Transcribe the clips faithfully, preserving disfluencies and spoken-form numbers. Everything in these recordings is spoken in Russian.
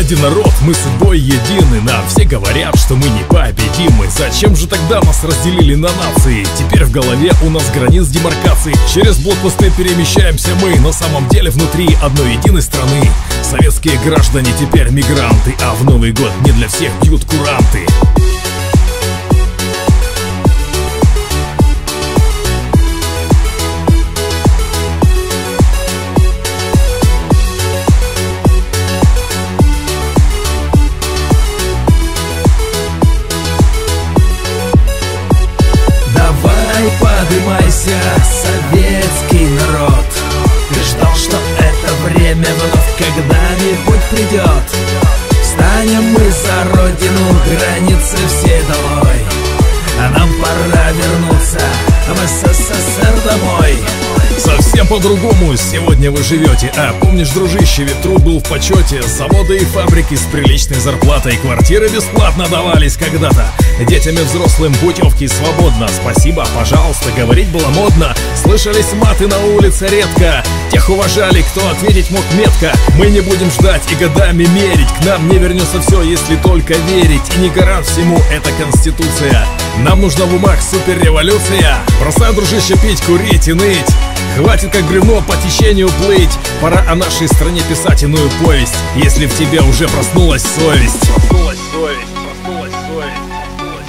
один народ, мы судьбой едины. Нам все говорят, что мы непобедимы. Зачем же тогда нас разделили на нации? Теперь в голове у нас границ демаркации. Через блокпосты перемещаемся мы, на самом деле внутри одной единой страны. Советские граждане теперь мигранты, а в Новый год не для всех бьют куранты. Поднимайся, советский народ. Ты ждал, что это время вновь когда-нибудь придет. Встанем мы за родину, границы все долой. А нам пора вернуться в СССР домой. Совсем по-другому сегодня вы живете. А помнишь, дружище, ведь труд был в почете. Заводы и фабрики с приличной зарплатой, квартиры бесплатно давались когда-то. Детям и взрослым путевки свободно. Спасибо, пожалуйста, говорить было модно. Слышались маты на улице редко. Тех уважали, кто ответить мог метко. Мы не будем ждать и годами мерить. К нам не вернется все, если только верить. И не гарант всему эта конституция. Нам нужна в умах суперреволюция. Бросай, дружище, пить, курить и ныть. Хватит как бревно по течению плыть. Пора о нашей стране писать иную повесть. Если в тебе уже проснулась совесть. Проснулась совесть, проснулась совесть, проснулась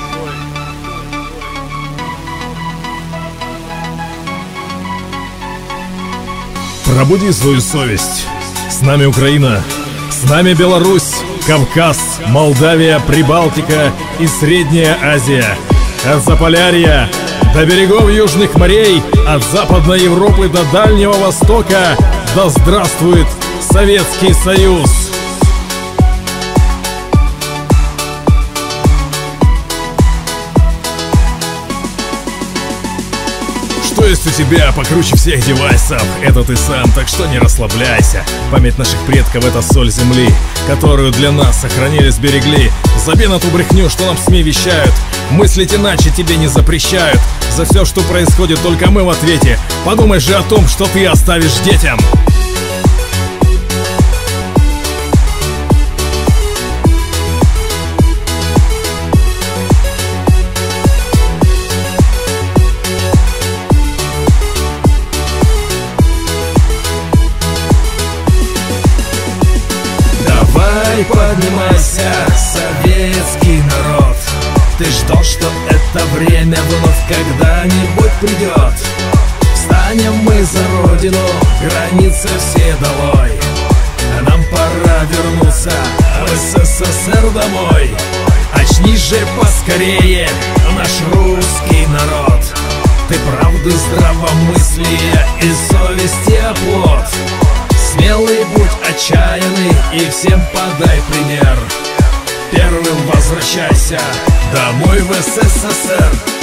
совесть. Пробуди свою совесть. С нами Украина, с нами Беларусь, Кавказ, Молдавия, Прибалтика и Средняя Азия. От Заполярья до берегов южных морей, от Западной Европы до Дальнего Востока. Да здравствует Советский Союз! Что есть у тебя покруче всех девайсов? Это ты сам, так что не расслабляйся. Память наших предков — это соль земли, которую для нас сохранили, сберегли. Забей на ту брехню, что нам СМИ вещают. Мыслить иначе тебе не запрещают. За все, что происходит, только мы в ответе. Подумай же о том, что ты оставишь детям. Давай поднимайся, советский народ. Ты ждал, что это время вновь когда-нибудь придет. Встанем мы за родину, границы все долой. А нам пора вернуться в СССР домой. Очнись же поскорее, наш русский народ. Ты правды, здравомыслия и совести оплот. Смелый будь, отчаянный и всем подай пример. Первым возвращайся домой в СССР.